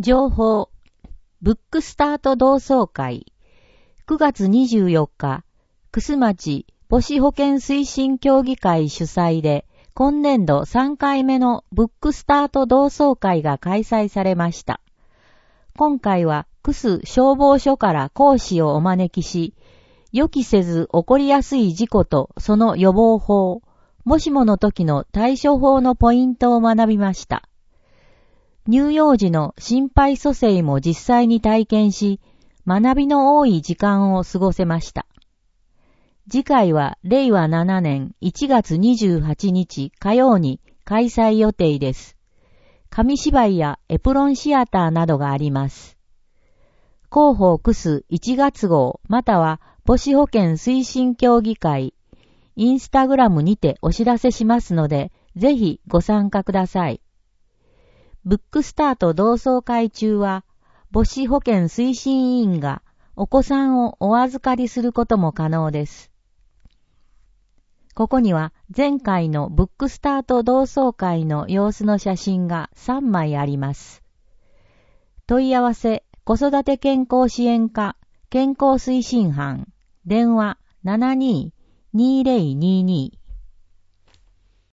情報、ブックスタート同窓会、9月24日、楠町母子保健推進協議会主催で、今年度3回目のブックスタート同窓会が開催されました。今回は、楠消防署から講師をお招きし、予期せず起こりやすい事故とその予防法、もしもの時の対処法のポイントを学びました。乳幼児の心肺蘇生も実際に体験し、学びの多い時間を過ごせました。次回は令和7年1月28日火曜に開催予定です。紙芝居やエプロンシアターなどがあります。広報楠1月号または母子保健推進協議会、インスタグラムにてお知らせしますので、ぜひご参加ください。ブックスタート同窓会中は、母子保健推進委員がお子さんをお預かりすることも可能です。ここには前回のブックスタート同窓会の様子の写真が3枚あります。問い合わせ、子育て健康支援課、健康推進班、電話72-2022